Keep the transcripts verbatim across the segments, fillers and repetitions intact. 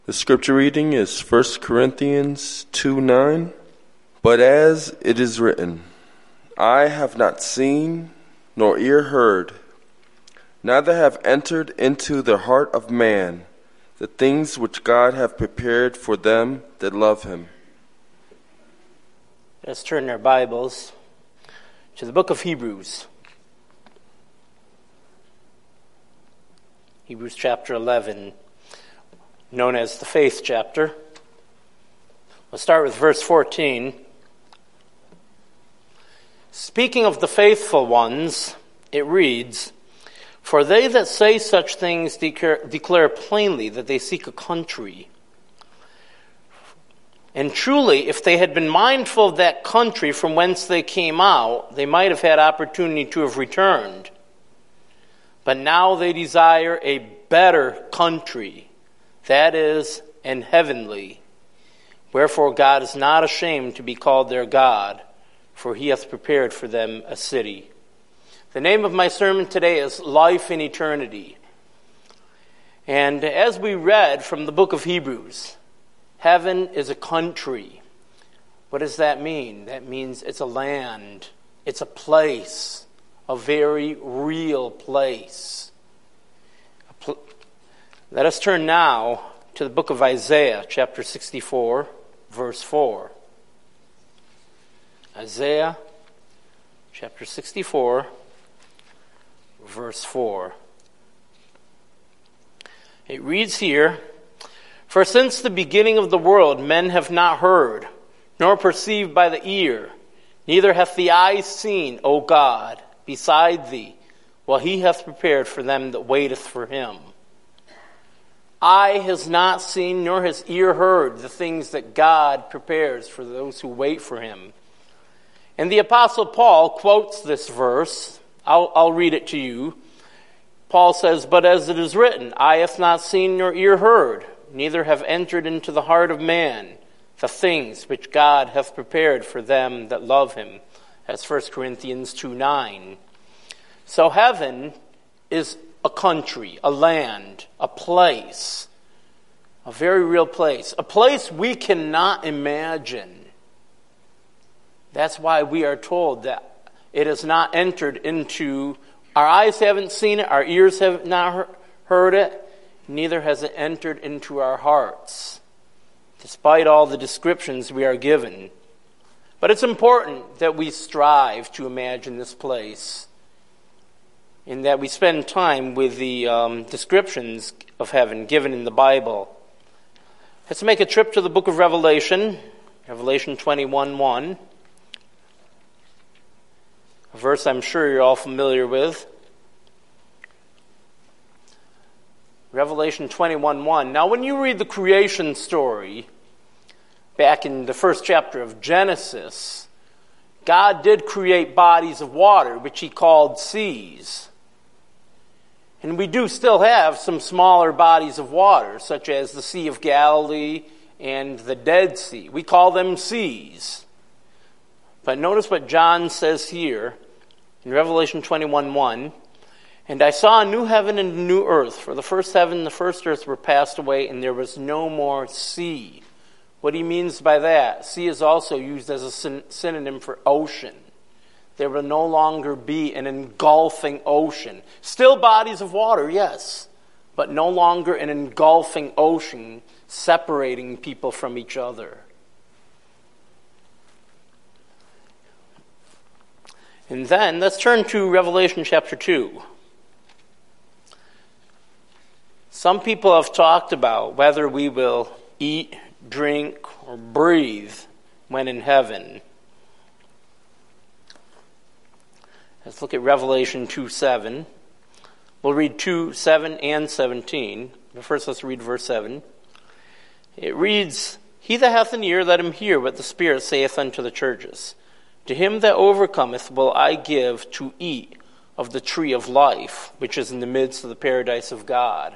The scripture reading is First Corinthians two nine. But as it is written, eye have not seen, nor ear heard, neither have entered into the heart of man the things which God hath prepared for them that love him. Let's turn our Bibles to the book of Hebrews. Hebrews chapter eleven, known as the faith chapter. Let's start with verse fourteen. Speaking of the faithful ones, it reads, "For they that say such things declare, declare plainly that they seek a country. And truly, if they had been mindful of that country from whence they came out, they might have had opportunity to have returned. But now they desire a better country, that is, an heavenly. Wherefore God is not ashamed to be called their God, for he hath prepared for them a city." The name of my sermon today is Life in Eternity. And as we read from the book of Hebrews, heaven is a country. What does that mean? That means it's a land. It's a place. A very real place. A pl- Let us turn now to the book of Isaiah, chapter sixty-four, verse four. Isaiah, chapter sixty-four, verse four. It reads here, "For since the beginning of the world men have not heard, nor perceived by the ear, neither hath the eye seen, O God, beside thee, what he hath prepared for them that waiteth for him. Eye has not seen, nor has ear heard the things that God prepares for those who wait for him." And the Apostle Paul quotes this verse. I'll, I'll read it to you. Paul says, "But as it is written, eye hath not seen, nor ear heard, neither have entered into the heart of man the things which God hath prepared for them that love him." That's First Corinthians two nine. So heaven is a country, a land, a place, a very real place, a place we cannot imagine. That's why we are told that it has not entered into, our eyes haven't seen it, our ears have not heard it, neither has it entered into our hearts, despite all the descriptions we are given. But it's important that we strive to imagine this place, in that we spend time with the um, descriptions of heaven given in the Bible. Let's make a trip to the book of Revelation, Revelation twenty-one one. A verse I'm sure you're all familiar with. Revelation twenty-one one. Now when you read the creation story, back in the first chapter of Genesis, God did create bodies of water, which he called seas. And we do still have some smaller bodies of water, such as the Sea of Galilee and the Dead Sea. We call them seas. But notice what John says here in Revelation twenty-one one. "And I saw a new heaven and a new earth, for the first heaven and the first earth were passed away, and there was no more sea." What he means by that, sea is also used as a syn- synonym for ocean. There will no longer be an engulfing ocean. Still bodies of water, yes, but no longer an engulfing ocean separating people from each other. And then let's turn to Revelation chapter two. Some people have talked about whether we will eat, drink, or breathe when in heaven. Let's look at Revelation two seven. We'll read two seven and seventeen. But first let's read verse seven. It reads, "He that hath an ear, let him hear what the Spirit saith unto the churches. To him that overcometh will I give to eat of the tree of life, which is in the midst of the paradise of God."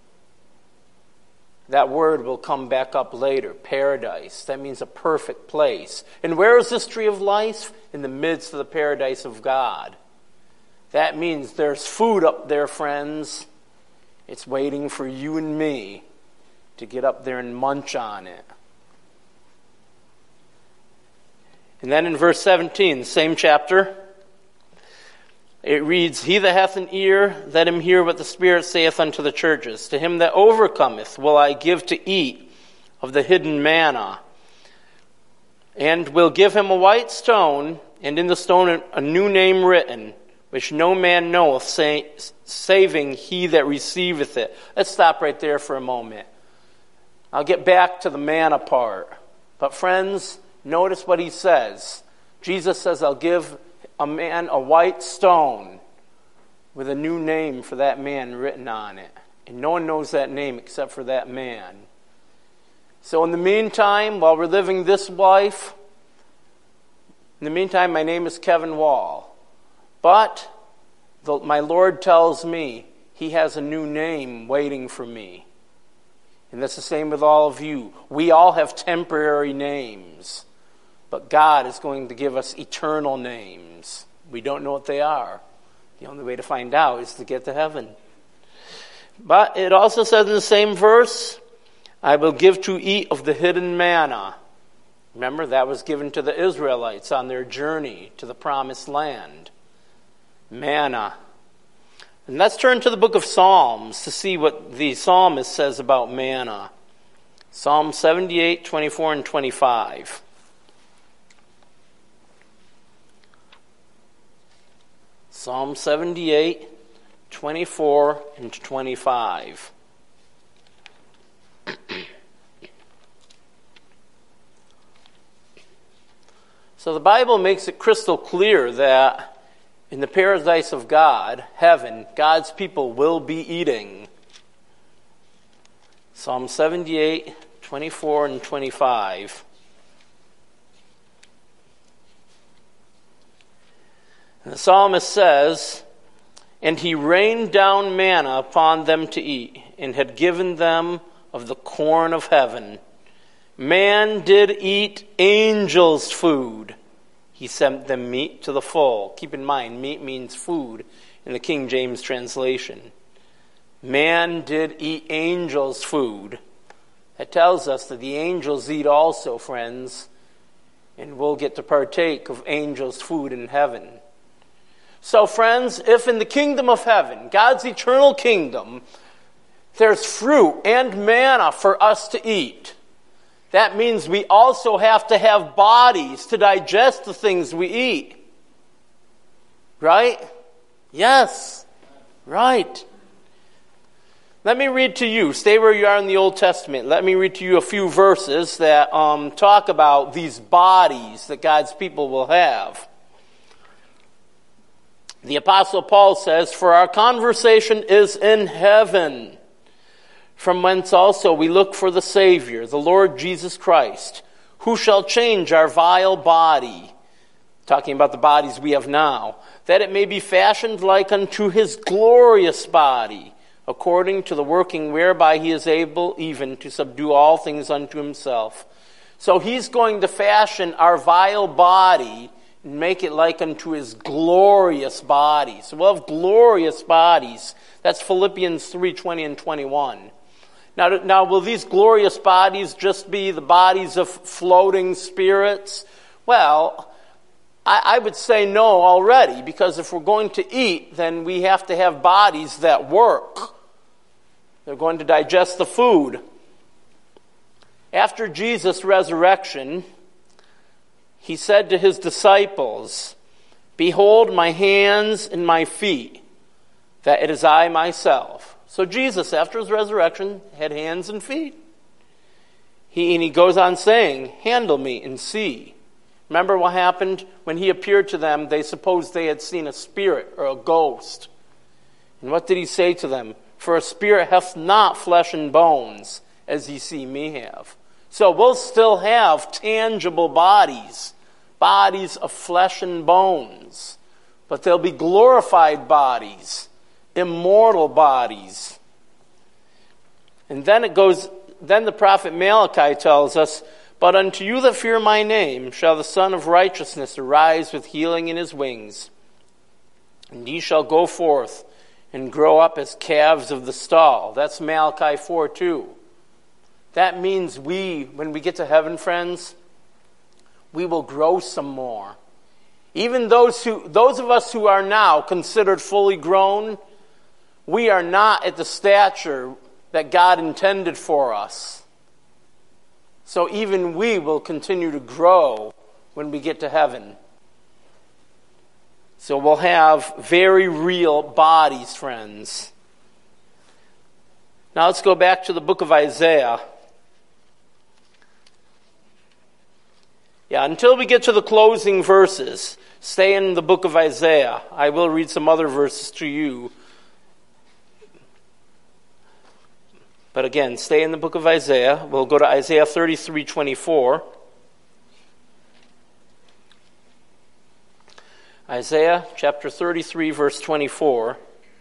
That word will come back up later, paradise. That means a perfect place. And where is this tree of life? In the midst of the paradise of God. That means there's food up there, friends. It's waiting for you and me. to get up there and munch on it. And then in verse seventeen, same chapter, it reads, He that hath an ear, let him hear what the Spirit saith unto the churches. To him that overcometh will I give to eat of the hidden manna, and will give him a white stone, and in the stone a new name written, which no man knoweth, say, saving he that receiveth it. Let's stop right there for a moment. I'll get back to the manna part. But friends, notice what he says. Jesus says, I'll give a man a white stone with a new name for that man written on it. And no one knows that name except for that man. So in the meantime, while we're living this life, in the meantime, my name is Kevin Wall. But the, my Lord tells me he has a new name waiting for me. And that's the same with all of you. We all have temporary names. But God is going to give us eternal names. We don't know what they are. The only way to find out is to get to heaven. But it also says in the same verse, I will give to eat of the hidden manna. Remember, that was given to the Israelites on their journey to the promised land. Manna. And let's turn to the book of Psalms to see what the psalmist says about manna. Psalm seventy-eight, twenty-four, and twenty-five. Psalm seventy-eight, twenty-four, and twenty-five. So the Bible makes it crystal clear that in the paradise of God, heaven, God's people will be eating. Psalm seventy-eight, twenty-four, and twenty-five. And the psalmist says, And he rained down manna upon them to eat, and had given them of the corn of heaven. Man did eat angels' food. He sent them meat to the full. Keep in mind, meat means food in the King James translation. Man did eat angels' food. That tells us that the angels eat also, friends, and we'll get to partake of angels' food in heaven. So, friends, if in the kingdom of heaven, God's eternal kingdom, there's fruit and manna for us to eat, that means we also have to have bodies to digest the things we eat. Right? Yes. Right. Let me read to you. Stay where you are in the Old Testament. Let me read to you a few verses that um, talk about these bodies that God's people will have. The Apostle Paul says, For our conversation is in heaven, from whence also we look for the Savior, the Lord Jesus Christ, who shall change our vile body, talking about the bodies we have now, that it may be fashioned like unto his glorious body, according to the working whereby he is able even to subdue all things unto himself. So he's going to fashion our vile body and make it like unto his glorious body. So we'll have glorious bodies. That's Philippians three, twenty and twenty-one. Now, now, will these glorious bodies just be the bodies of floating spirits? Well, I, I would say no already, because if we're going to eat, then we have to have bodies that work. They're going to digest the food. After Jesus' resurrection, he said to his disciples, Behold my hands and my feet, that it is I myself. So Jesus, after his resurrection, had hands and feet. He, and he goes on saying, Handle me and see. Remember what happened? When he appeared to them, they supposed they had seen a spirit or a ghost. And what did he say to them? For a spirit hath not flesh and bones, as ye see me have. So we'll still have tangible bodies, bodies of flesh and bones. But they'll be glorified bodies, immortal bodies. And then it goes, then the prophet Malachi tells us, But unto you that fear my name shall the Son of Righteousness arise with healing in his wings. And ye shall go forth and grow up as calves of the stall. That's Malachi four two. that means we, when we get to heaven, friends, we will grow some more. Even those who, those of us who are now considered fully grown, we are not at the stature that God intended for us. So even we will continue to grow when we get to heaven. So we'll have very real bodies, friends. Now let's go back to the book of Isaiah. Yeah, until we get to the closing verses, stay in the book of Isaiah. I will read some other verses to you. But again, stay in the book of Isaiah. We'll go to Isaiah thirty-three twenty-four. Isaiah chapter thirty-three, verse twenty-four.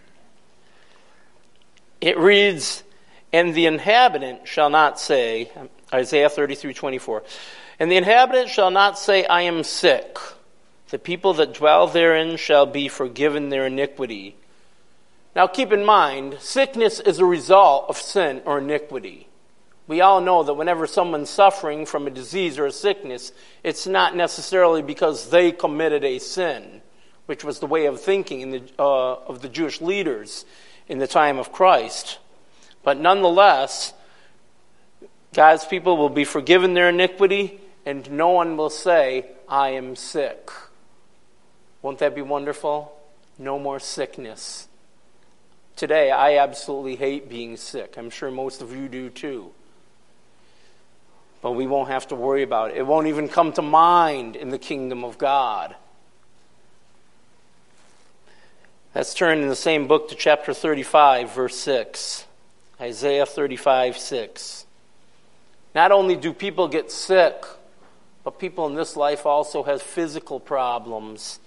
It reads, "And the inhabitant shall not say," Isaiah thirty-three twenty-four, "and the inhabitant shall not say, I am sick. The people that dwell therein shall be forgiven their iniquity." Now keep in mind, sickness is a result of sin or iniquity. We all know that whenever someone's suffering from a disease or a sickness, it's not necessarily because they committed a sin, which was the way of thinking in the, uh, of the Jewish leaders in the time of Christ. But nonetheless, God's people will be forgiven their iniquity, and no one will say, I am sick. Won't that be wonderful? No more sickness. Today, I absolutely hate being sick. I'm sure most of you do too. But we won't have to worry about it. It won't even come to mind in the kingdom of God. Let's turn in the same book to chapter thirty-five, verse six. Isaiah thirty-five, six. Not only do people get sick, but people in this life also have physical problems.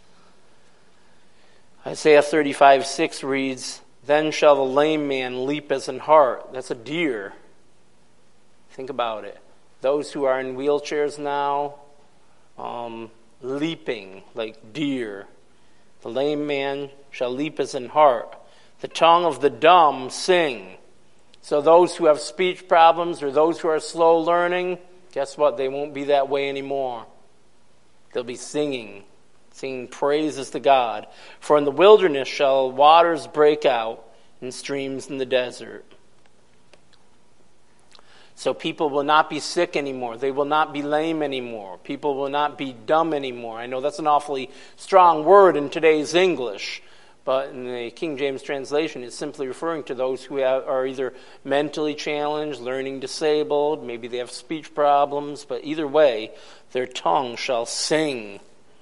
Isaiah thirty-five, six reads, "Then shall the lame man leap as an hart." That's a deer. Think about it. Those who are in wheelchairs now, um, leaping like deer. The lame man shall leap as an hart. The tongue of the dumb sing. So those who have speech problems or those who are slow learning, guess what? They won't be that way anymore. They'll be singing, singing praises to God. For in the wilderness shall waters break out and streams in the desert. So people will not be sick anymore. They will not be lame anymore. People will not be dumb anymore. I know that's an awfully strong word in today's English, but in the King James translation, it's simply referring to those who have, are either mentally challenged, learning disabled, maybe they have speech problems, but either way, their tongue shall sing.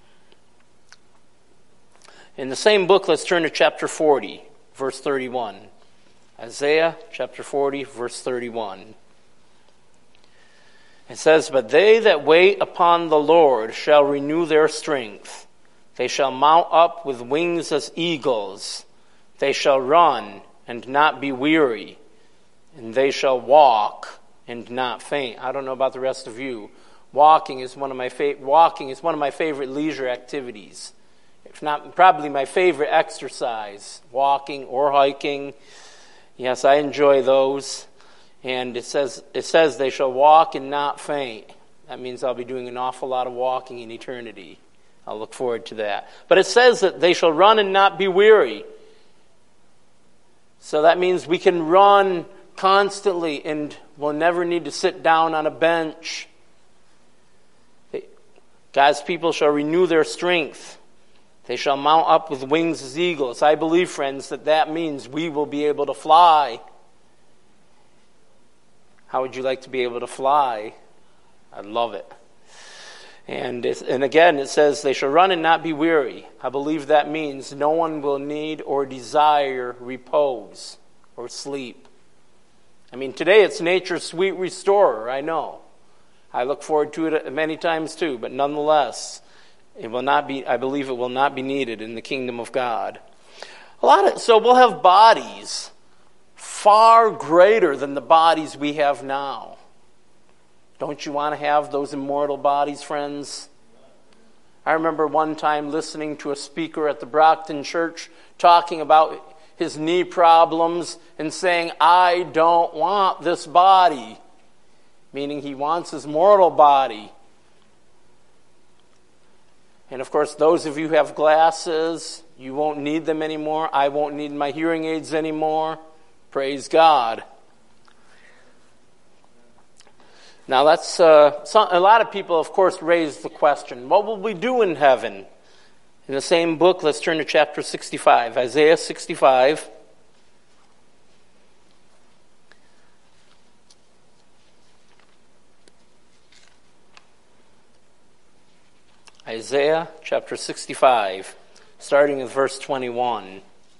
In the same book, let's turn to chapter forty, verse thirty-one. Isaiah chapter forty, verse thirty-one. It says, "But they that wait upon the Lord shall renew their strength. They shall mount up with wings as eagles. They shall run and not be weary. And they shall walk and not faint." I don't know about the rest of you. Walking is one of my fa- walking is one of my favorite leisure activities. If not, probably my favorite exercise. Walking or hiking. Yes, I enjoy those. And it says it says they shall walk and not faint. That means I'll be doing an awful lot of walking in eternity. I'll look forward to that. But it says that they shall run and not be weary. So that means we can run constantly and we'll never need to sit down on a bench. God's people shall renew their strength. They shall mount up with wings as eagles. I believe, friends, that that means we will be able to fly. How would you like to be able to fly? I love it. And it's, and again, it says, they shall run and not be weary. I believe that means no one will need or desire repose or sleep. I mean, today it's nature's sweet restorer, I know. I look forward to it many times too, but nonetheless, it will not be, I believe it will not be needed in the kingdom of God. A lot of, so we'll have bodies far greater than the bodies we have now. Don't you want to have those immortal bodies, friends? I remember one time listening to a speaker at the Brockton Church talking about his knee problems and saying, I don't want this body. meaning he wants his mortal body. And of course, those of you who have glasses, you won't need them anymore. I won't need my hearing aids anymore. Praise God. Now that's, uh, some, a lot of people, of course, raise the question, what will we do in heaven? In the same book, let's turn to chapter sixty-five, Isaiah sixty-five. Isaiah chapter sixty-five, starting with verse twenty-one.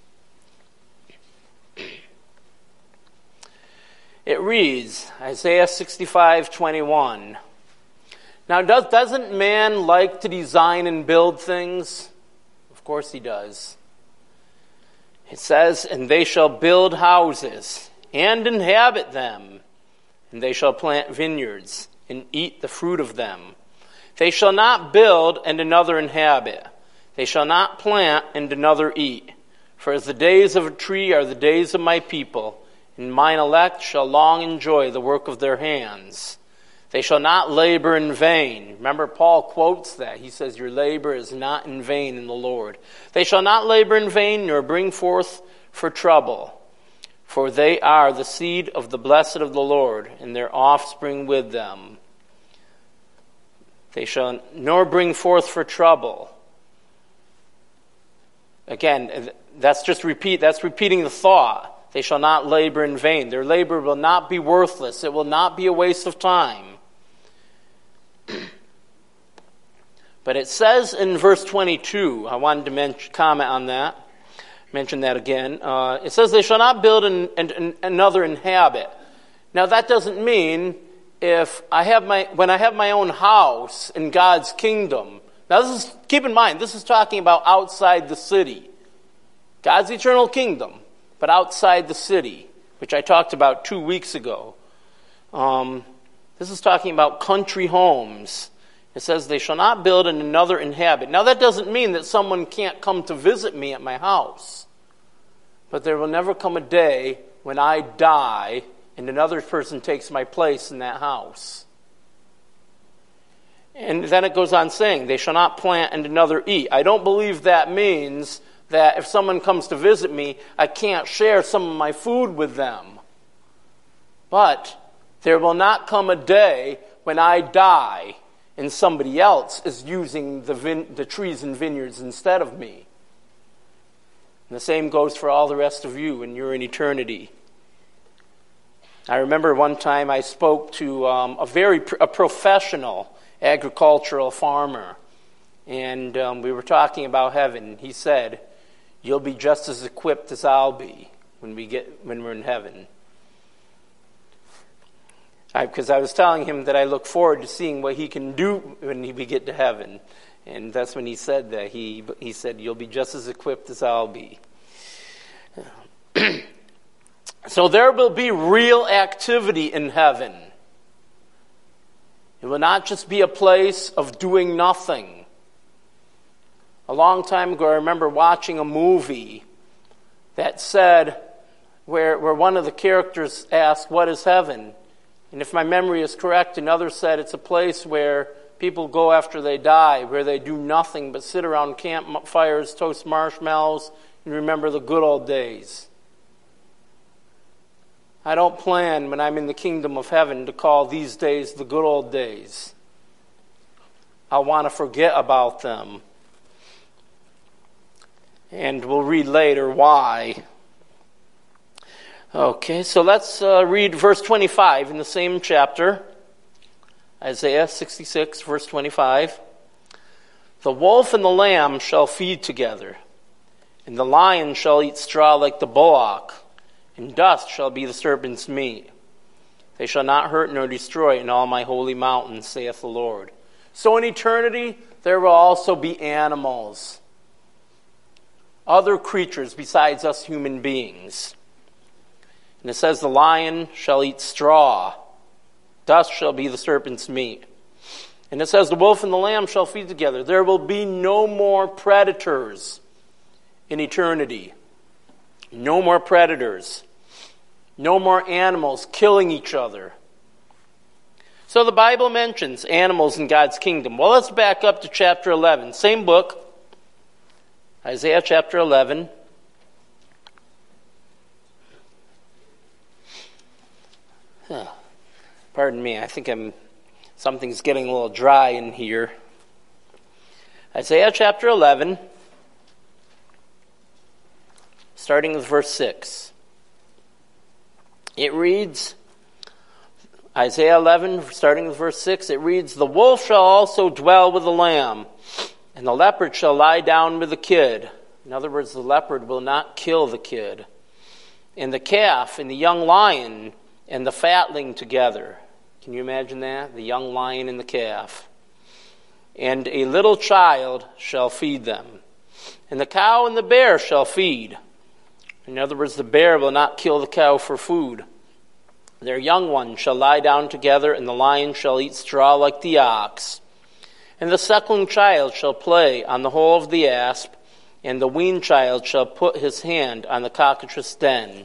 It reads, Isaiah sixty-five, twenty-one. Now, does, doesn't man like to design and build things? Of course he does. It says, and they shall build houses and inhabit them, and they shall plant vineyards and eat the fruit of them. They shall not build and another inhabit. They shall not plant and another eat. For as the days of a tree are the days of my people, and mine elect shall long enjoy the work of their hands. They shall not labor in vain. Remember, Paul quotes that. He says, your labor is not in vain in the Lord. They shall not labor in vain, nor bring forth for trouble. For they are the seed of the blessed of the Lord, and their offspring with them. They shall nor bring forth for trouble. Again, that's just repeat, that's repeating the thought. They shall not labor in vain. Their labor will not be worthless. It will not be a waste of time. But it says in verse twenty-two, I wanted to mention, comment on that, mention that again. Uh, it says they shall not build and, and, and another inhabit. Now that doesn't mean if I have my, when I have my own house in God's kingdom. Now this is, keep in mind, this is talking about outside the city. God's eternal kingdom, but outside the city, which I talked about two weeks ago. Um, this is talking about country homes. It says they shall not build and another inhabit. Now that doesn't mean that someone can't come to visit me at my house. But there will never come a day when I die and another person takes my place in that house. And then it goes on saying, they shall not plant and another eat. I don't believe that means that if someone comes to visit me, I can't share some of my food with them. But there will not come a day when I die and somebody else is using the, vin- the trees and vineyards instead of me. And the same goes for all the rest of you when you're in eternity. I remember one time I spoke to um, a very a professional agricultural farmer, and um, we were talking about heaven. He said, "You'll be just as equipped as I'll be when we get when we're in heaven." Because I, I was telling him that I look forward to seeing what he can do when we get to heaven, and that's when he said that. He he said, "You'll be just as equipped as I'll be." So there will be real activity in heaven. It will not just be a place of doing nothing. A long time ago, I remember watching a movie that said, where, where one of the characters asked, "What is heaven?" And if my memory is correct, another said it's a place where people go after they die, where they do nothing but sit around campfires, toast marshmallows, and remember the good old days. I don't plan, when I'm in the kingdom of heaven, to call these days the good old days. I want to forget about them. And we'll read later why. Okay, so let's uh, read verse twenty-five in the same chapter. Isaiah sixty-six, verse twenty-five. The wolf and the lamb shall feed together, and the lion shall eat straw like the bullock, and dust shall be the serpent's meat. They shall not hurt nor destroy in all my holy mountains, saith the Lord. So in eternity, there will also be animals, other creatures besides us human beings. And it says the lion shall eat straw, dust shall be the serpent's meat. And it says the wolf and the lamb shall feed together. There will be no more predators in eternity. No more predators. No more animals killing each other. So the Bible mentions animals in God's kingdom. Well, let's back up to chapter eleven. Same book, Isaiah chapter eleven. Huh. Pardon me, I think I'm something's getting a little dry in here. Isaiah chapter eleven, starting with verse six. It reads, Isaiah eleven, starting with verse six, it reads, "The wolf shall also dwell with the lamb, and the leopard shall lie down with the kid." In other words, the leopard will not kill the kid. "And the calf and the young lion and the fatling together." Can you imagine that? The young lion and the calf. "And a little child shall feed them. And the cow and the bear shall feed." In other words, the bear will not kill the cow for food. "Their young ones shall lie down together, and the lion shall eat straw like the ox. And the suckling child shall play on the hole of the asp, and the weaned child shall put his hand on the cockatrice den."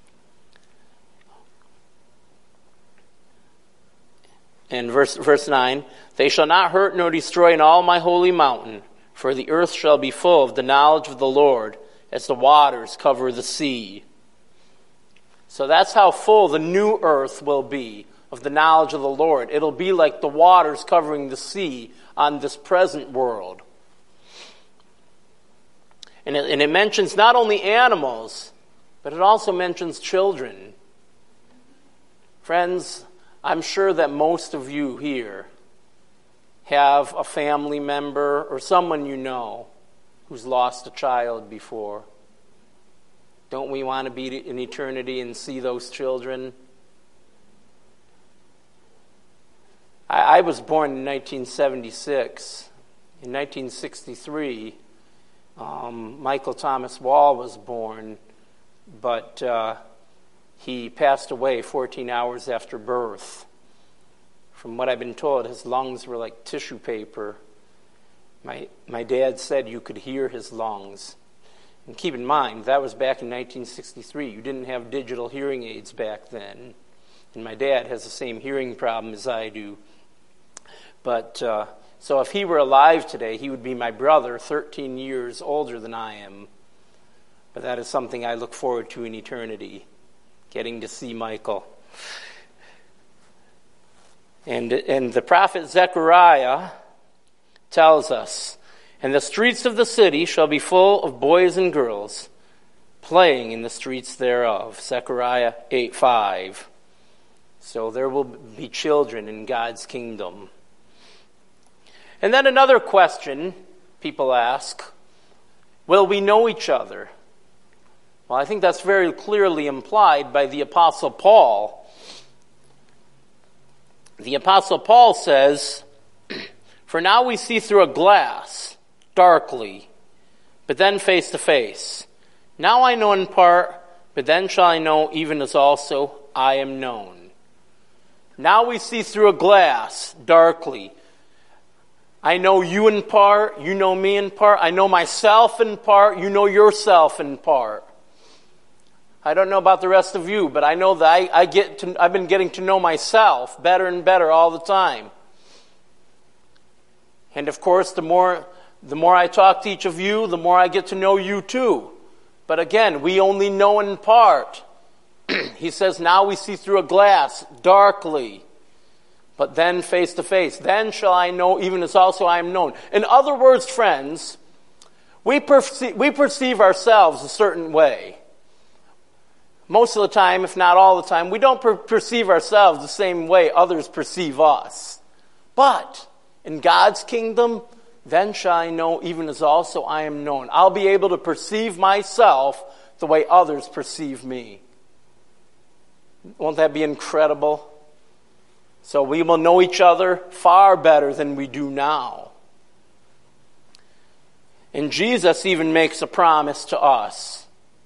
And verse, verse nine, "They shall not hurt nor destroy in all my holy mountain, for the earth shall be full of the knowledge of the Lord, as the waters cover the sea." So that's how full the new earth will be of the knowledge of the Lord. It'll be like the waters covering the sea on this present world. And it, and it mentions not only animals, but it also mentions children. Friends, I'm sure that most of you here have a family member or someone you know who's lost a child before. Don't we want to be in eternity and see those children? I, I was born in nineteen seventy-six. In nineteen sixty-three, um, Michael Thomas Wall was born, but uh, he passed away fourteen hours after birth. From what I've been told, his lungs were like tissue paper. My, my dad said you could hear his lungs. And keep in mind, that was back in nineteen sixty-three. You didn't have digital hearing aids back then. And my dad has the same hearing problem as I do. But, uh, so if he were alive today, he would be my brother, thirteen years older than I am. But that is something I look forward to in eternity, getting to see Michael. And, and the prophet Zechariah tells us, "And the streets of the city shall be full of boys and girls, playing in the streets thereof." Zechariah eight five. So there will be children in God's kingdom. And then another question people ask, will we know each other? Well, I think that's very clearly implied by the Apostle Paul. The Apostle Paul says, "For now we see through a glass, darkly, but then face to face. Now I know in part, but then shall I know even as also I am known." Now we see through a glass, darkly. I know you in part, you know me in part. I know myself in part, you know yourself in part. I don't know about the rest of you, but I know that I, I get to, I've been getting to know myself better and better all the time. And of course, the more the more I talk to each of you, the more I get to know you too. But again, we only know in part. He says, now we see through a glass, darkly, but then face to face. Then shall I know, even as also I am known. In other words, friends, we perceive, we perceive ourselves a certain way. Most of the time, if not all the time, we don't per- perceive ourselves the same way others perceive us. But in God's kingdom, then shall I know even as also I am known. I'll be able to perceive myself the way others perceive me. Won't that be incredible? So we will know each other far better than we do now. And Jesus even makes a promise to us.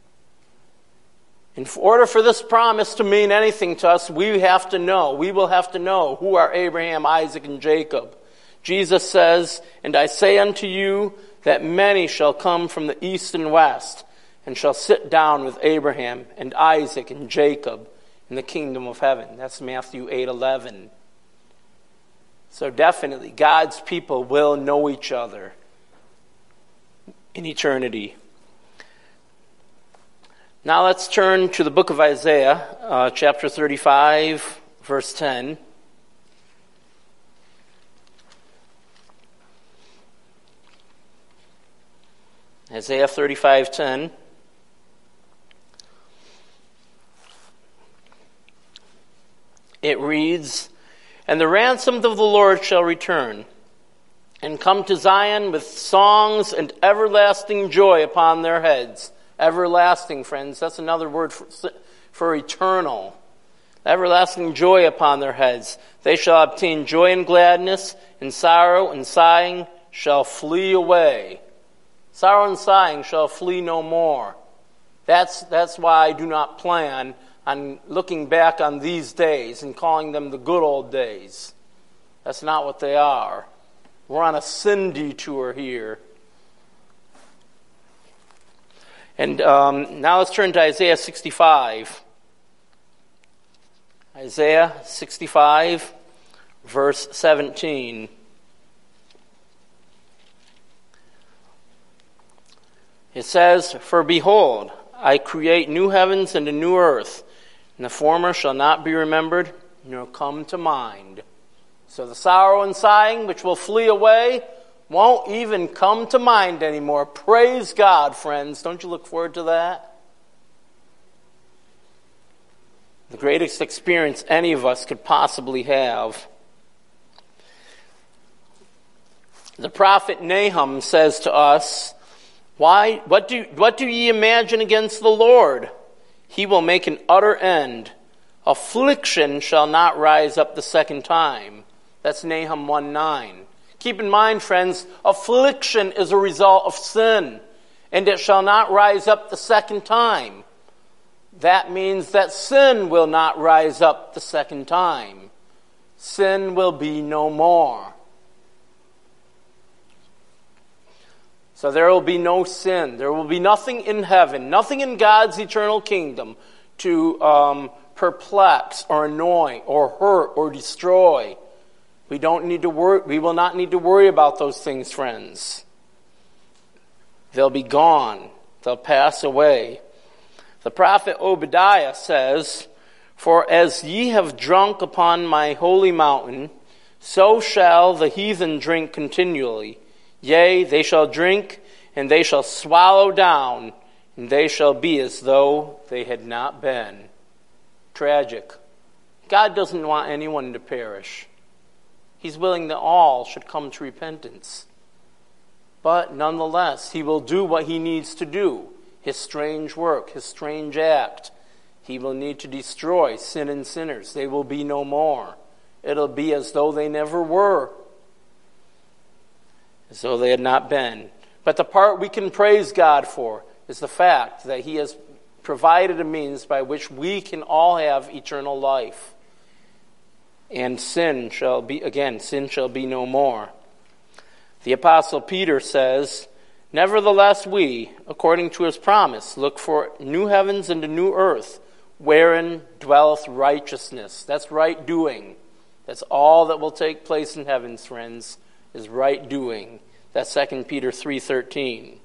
In order for this promise to mean anything to us, we have to know, we will have to know who are Abraham, Isaac, and Jacob. Jesus says, "And I say unto you that many shall come from the east and west, and shall sit down with Abraham and Isaac and Jacob in the kingdom of heaven." That's Matthew eight eleven. So definitely, God's people will know each other in eternity. Now let's turn to the book of Isaiah, uh, chapter thirty-five, verse ten. Isaiah thirty-five ten. It reads, "And the ransomed of the Lord shall return, and come to Zion with songs and everlasting joy upon their heads." Everlasting, friends, that's another word for, for eternal. Everlasting joy upon their heads. They shall obtain joy and gladness, and sorrow and sighing shall flee away. Sorrow and sighing shall flee no more. That's, that's why I do not plan on looking back on these days and calling them the good old days. That's not what they are. We're on a sin detour here. And um, now let's turn to Isaiah sixty-five. Isaiah sixty-five, verse seventeen. It says, "For behold, I create new heavens and a new earth, and the former shall not be remembered, nor come to mind." So the sorrow and sighing, which will flee away, won't even come to mind anymore. Praise God, friends. Don't you look forward to that? The greatest experience any of us could possibly have. The prophet Nahum says to us, Why? What do, what do ye imagine against the Lord? He will make an utter end. Affliction shall not rise up the second time. That's Nahum one nine. Keep in mind, friends, affliction is a result of sin, and it shall not rise up the second time. That means that sin will not rise up the second time. Sin will be no more. So there will be no sin. There will be nothing in heaven, nothing in God's eternal kingdom to um, perplex or annoy or hurt or destroy. We don't need to worry. We will not need to worry about those things, friends. They'll be gone. They'll pass away. The prophet Obadiah says, "For as ye have drunk upon my holy mountain, so shall the heathen drink continually. Yea, they shall drink, and they shall swallow down, and they shall be as though they had not been." Tragic. God doesn't want anyone to perish. He's willing that all should come to repentance. But nonetheless, he will do what he needs to do. His strange work, his strange act. He will need to destroy sin and sinners. They will be no more. It'll be as though they never were. As though they had not been. But the part we can praise God for is the fact that he has provided a means by which we can all have eternal life. And sin shall be, again, sin shall be no more. The Apostle Peter says, "Nevertheless we, according to his promise, look for new heavens and a new earth, wherein dwelleth righteousness." That's right doing. That's all that will take place in heaven, friends, is right doing. That's Second Peter three thirteen.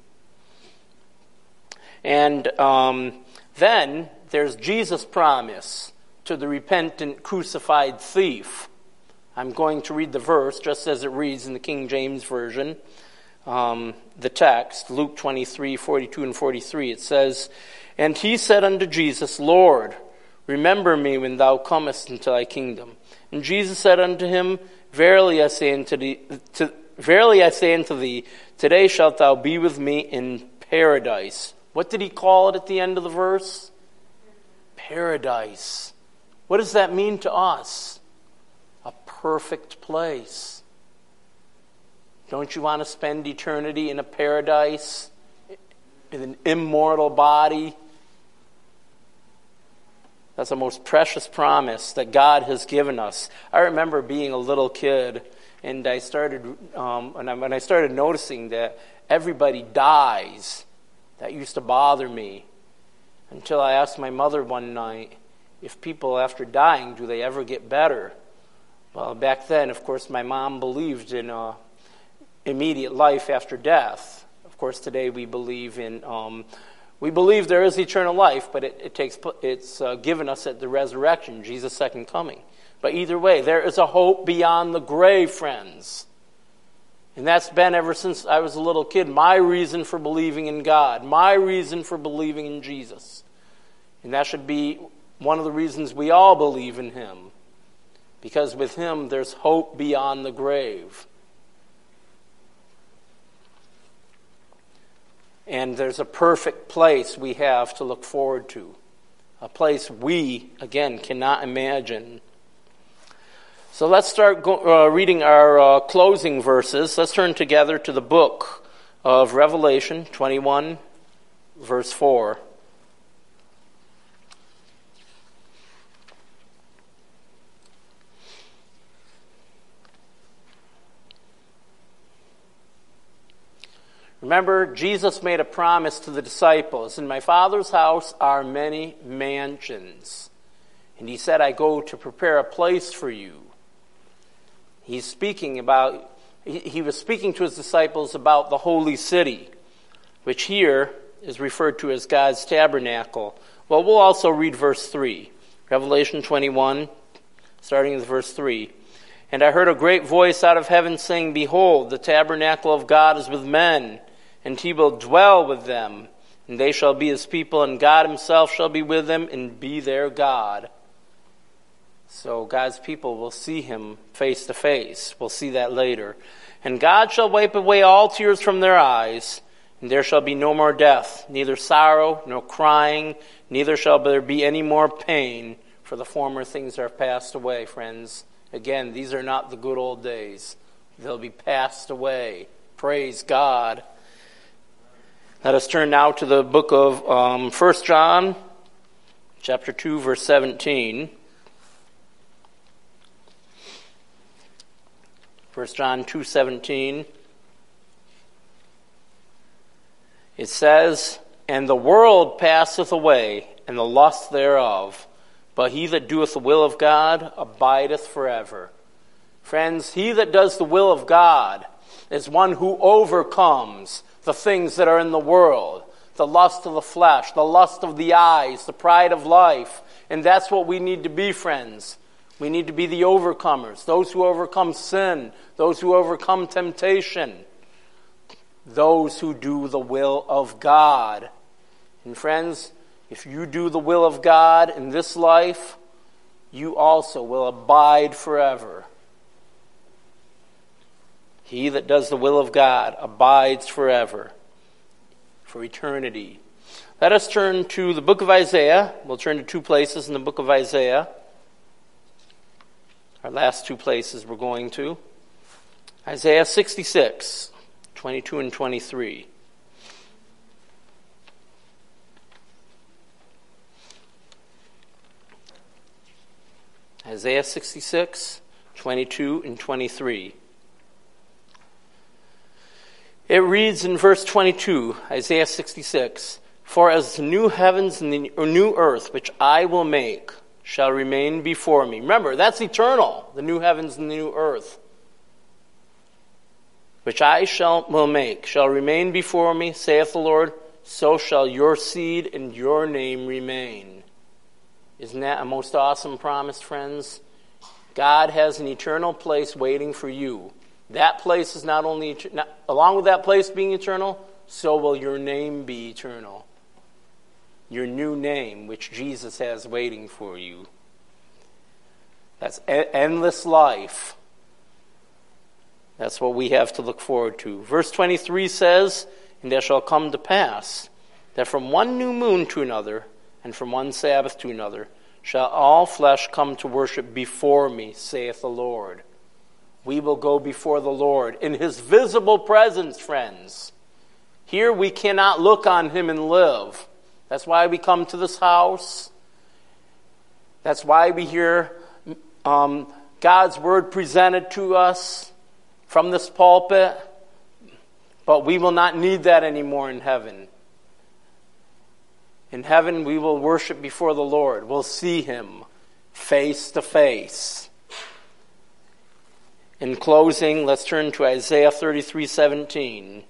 And um, then there's Jesus' promise to the repentant crucified thief. I'm going to read the verse just as it reads in the King James Version. Um, the text, Luke twenty-three, forty-two and forty-three, it says, "And he said unto Jesus, Lord, remember me when thou comest into thy kingdom. And Jesus said unto him, Verily I say unto thee, to, verily I say unto thee, today shalt thou be with me in paradise." What did he call it at the end of the verse? Paradise. What does that mean to us? A perfect place. Don't you want to spend eternity in a paradise? In an immortal body? That's the most precious promise that God has given us. I remember being a little kid, and I started, um, and I, when I started noticing that everybody dies, that used to bother me. Until I asked my mother one night, if people after dying, do they ever get better? Well, back then, of course, my mom believed in uh, immediate life after death. Of course, today we believe in um, we believe there is eternal life, but it, it takes it's uh, given us at the resurrection, Jesus' second coming. But either way, there is a hope beyond the grave, friends. And that's been ever since I was a little kid, my reason for believing in God, my reason for believing in Jesus. And that should be one of the reasons we all believe in him. Because with him, there's hope beyond the grave. And there's a perfect place we have to look forward to. A place we, again, cannot imagine. So let's start go, uh, reading our uh, closing verses. Let's turn together to the book of Revelation twenty-one, verse four. Remember, Jesus made a promise to the disciples, "In my Father's house are many mansions." And he said, "I go to prepare a place for you." He's speaking about, he was speaking to his disciples about the holy city, which here is referred to as God's tabernacle. Well, we'll also read verse three. Revelation twenty-one, starting with verse three. "And I heard a great voice out of heaven saying, Behold, the tabernacle of God is with men, and he will dwell with them, and they shall be his people, and God himself shall be with them and be their God." So God's people will see him face to face. We'll see that later. "And God shall wipe away all tears from their eyes, and there shall be no more death, neither sorrow, nor crying, neither shall there be any more pain, for the former things are passed away," friends. Again, these are not the good old days. They'll be passed away. Praise God. Let us turn now to the book of um, First John, chapter two, verse seventeen. First John two seventeen. It says, "And the world passeth away, and the lust thereof, but he that doeth the will of God abideth forever." Friends, he that does the will of God is one who overcomes the things that are in the world, the lust of the flesh, the lust of the eyes, the pride of life. And that's what we need to be, friends. We need to be the overcomers, those who overcome sin, those who overcome temptation, those who do the will of God. And friends, if you do the will of God in this life, you also will abide forever. He that does the will of God abides forever, for eternity. Let us turn to the book of Isaiah. We'll turn to two places in the book of Isaiah. Our last two places we're going to. Isaiah sixty-six, twenty-two and twenty-three. Isaiah sixty-six, twenty-two and twenty-three. It reads in verse twenty-two, Isaiah sixty-six, "For as the new heavens and the new earth which I will make shall remain before me." Remember, that's eternal, the new heavens and the new earth. "Which I shall will make shall remain before me, saith the Lord, so shall your seed and your name remain." Isn't that a most awesome promise, friends? God has an eternal place waiting for you. That place is not only, not, along with that place being eternal, so will your name be eternal. Your new name, which Jesus has waiting for you. That's e- endless life. That's what we have to look forward to. Verse twenty-three says, "And it shall come to pass that from one new moon to another, and from one Sabbath to another, shall all flesh come to worship before me, saith the Lord." We will go before the Lord in his visible presence, friends. Here we cannot look on him and live. That's why we come to this house. That's why we hear um, God's word presented to us from this pulpit. But we will not need that anymore in heaven. In heaven, we will worship before the Lord. We'll see him face to face. In closing, let's turn to Isaiah thirty-three seventeen.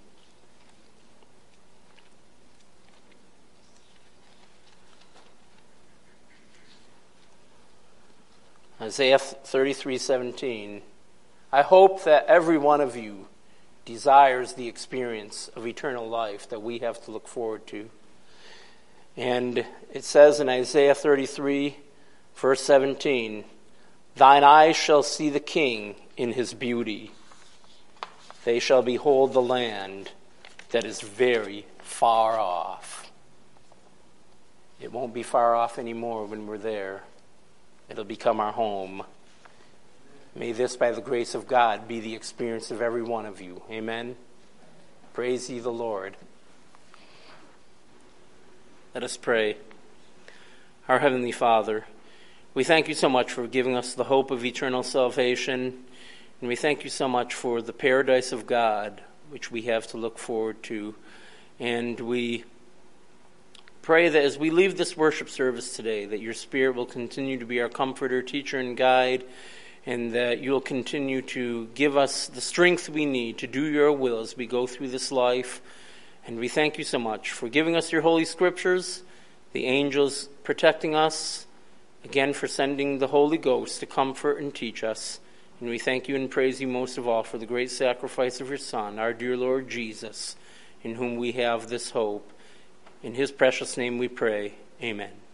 Isaiah thirty-three seventeen. I hope that every one of you desires the experience of eternal life that we have to look forward to. And it says in Isaiah thirty-three, verse seventeen, "Thine eyes shall see the King in his beauty. They shall behold the land that is very far off." It won't be far off anymore when we're there. It'll become our home. May this, by the grace of God, be the experience of every one of you. Amen. Praise ye the Lord. Let us pray. Our Heavenly Father, we thank you so much for giving us the hope of eternal salvation, and we thank you so much for the paradise of God, which we have to look forward to. And we pray that as we leave this worship service today, that your Spirit will continue to be our comforter, teacher, and guide, and that you'll continue to give us the strength we need to do your will as we go through this life. And we thank you so much for giving us your Holy Scriptures, the angels protecting us, again for sending the Holy Ghost to comfort and teach us. And we thank you and praise you most of all for the great sacrifice of your Son, our dear Lord Jesus, in whom we have this hope. In his precious name we pray. Amen.